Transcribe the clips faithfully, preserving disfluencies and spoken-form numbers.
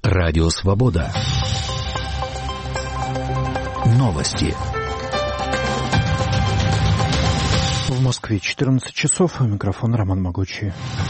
Радио Свобода. Новости. В Москве четырнадцать часов. Микрофон Роман Могучий.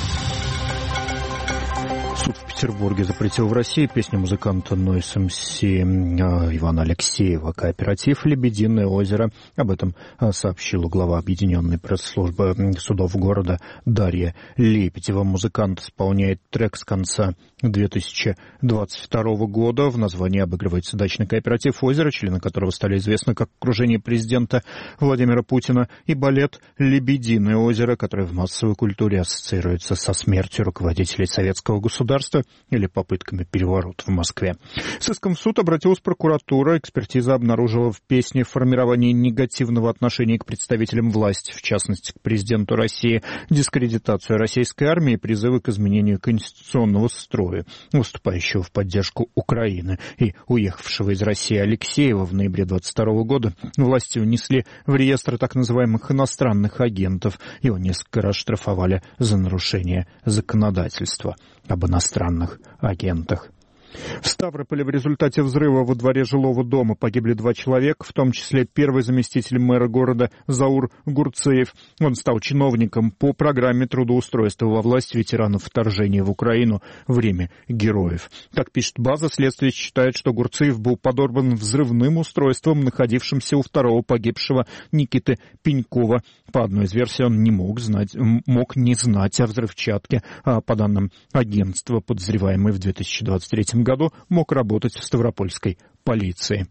Суд в Петербурге запретил в России песню музыканта Noise эм си Ивана Алексеева «Кооператив. Лебединое озеро». Об этом сообщила глава Объединенной пресс-службы судов города Дарья Лебедева. Музыкант исполняет трек с конца две тысячи двадцать второго года. В названии обыгрывается дачный кооператив «Озеро», члены которого стали известны как окружение президента Владимира Путина, и балет «Лебединое озеро», который в массовой культуре ассоциируется со смертью руководителей советского государства или попытками переворота в Москве. С иском в суд обратилась прокуратура. Экспертиза обнаружила в песне формирование негативного отношения к представителям власти, в частности, к президенту России, дискредитацию российской армии и призывы к изменению конституционного строя. Выступающего в поддержку Украины и уехавшего из России Алексеева в ноябре двадцать второго года власти внесли в реестр так называемых иностранных агентов. Его несколько раз штрафовали за нарушение законодательства об иностранных агентах. В Ставрополе в результате взрыва во дворе жилого дома погибли два человека, в том числе первый заместитель мэра города Заур Гурцеев. Он стал чиновником по программе трудоустройства во власть ветеранов вторжения в Украину «Время героев». Как пишет база, следствие считает, что Гурцеев был подорван взрывным устройством, находившимся у второго погибшего Никиты Пенькова. По одной из версий, он не мог знать, мог не знать о взрывчатке. А по данным агентства, подозреваемый в две тысячи двадцать третьем году мог работать в ставропольской полиции.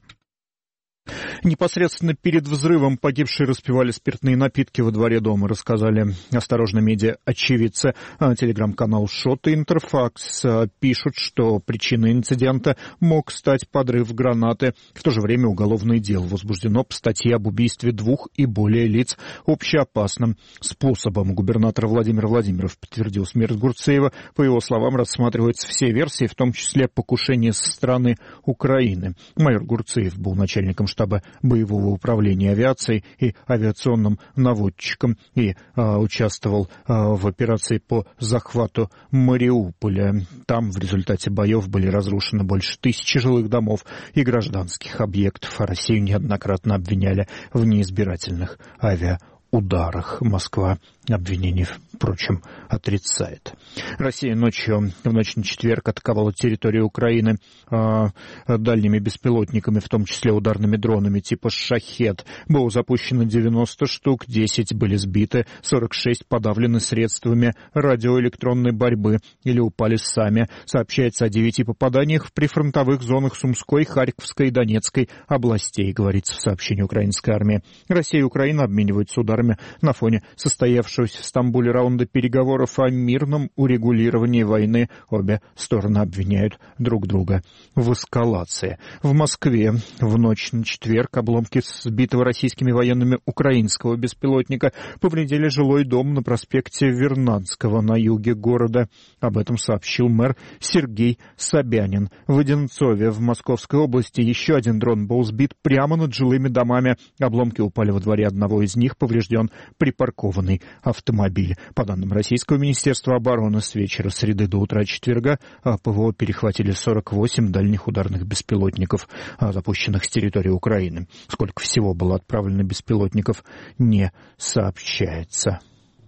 Непосредственно перед взрывом погибшие распивали спиртные напитки во дворе дома, рассказали «Осторожно, медиа» очевидцы. Телеграм-канал «Шот» и «Интерфакс» пишут, что причиной инцидента мог стать подрыв гранаты. В то же время уголовное дело возбуждено по статье об убийстве двух и более лиц общеопасным способом. Губернатор Владимир Владимиров подтвердил смерть Гурцеева. По его словам, рассматриваются все версии, в том числе покушение со стороны Украины. Майор Гурцеев был начальником штаба боевого управления авиацией и авиационным наводчиком и а, участвовал а, в операции по захвату Мариуполя. Там в результате боев были разрушены больше тысячи жилых домов и гражданских объектов, а Россию неоднократно обвиняли в неизбирательных авиаударах. Москва обвинений, впрочем, отрицает. Россия ночью, в ночь на четверг атаковала территорию Украины э, дальними беспилотниками, в том числе ударными дронами типа «Шахед». Было запущено девяносто штук, десять были сбиты, сорок шесть подавлены средствами радиоэлектронной борьбы или упали сами. Сообщается о девяти попаданиях в прифронтовых зонах Сумской, Харьковской и Донецкой областей, говорится в сообщении украинской армии. Россия и Украина обмениваются ударами на фоне состоявшегося в Стамбуле раунда переговоров о мирном урегулировании войны. Обе стороны обвиняют друг друга в эскалации. В Москве в ночь на четверг обломки сбитого российскими военными украинского беспилотника повредили жилой дом на проспекте Вернадского на юге города. Об этом сообщил мэр Сергей Собянин. В Одинцове в Московской области еще один дрон был сбит прямо над жилыми домами. Обломки упали во дворе одного из них, поврежден припаркованный автомобиль. По данным Российского министерства обороны, с вечера среды до утра четверга ПВО перехватили сорок восемь дальних ударных беспилотников, запущенных с территории Украины. Сколько всего было отправлено беспилотников, не сообщается.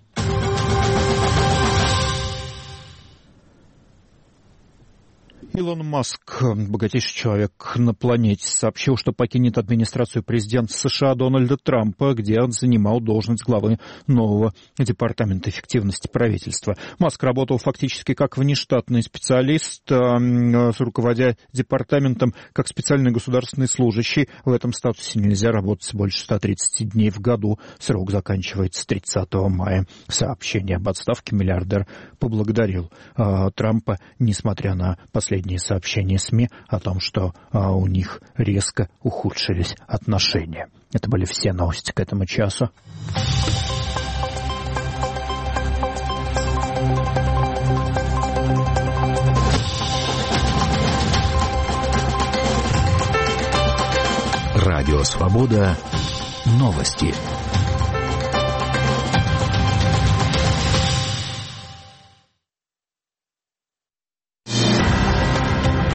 Илон Маск, богатейший человек на планете, сообщил, что покинет администрацию президента США Дональда Трампа, где он занимал должность главы нового департамента эффективности правительства. Маск работал фактически как внештатный специалист, руководя департаментом как специальный государственный служащий. В этом статусе нельзя работать больше ста тридцати дней в году. Срок заканчивается тридцатого мая. Сообщение об отставке миллиардер поблагодарил Трампа, несмотря на последние сообщения СМИ о том, что а, у них резко ухудшились отношения. Это были все новости к этому часу. Радио Свобода. Новости.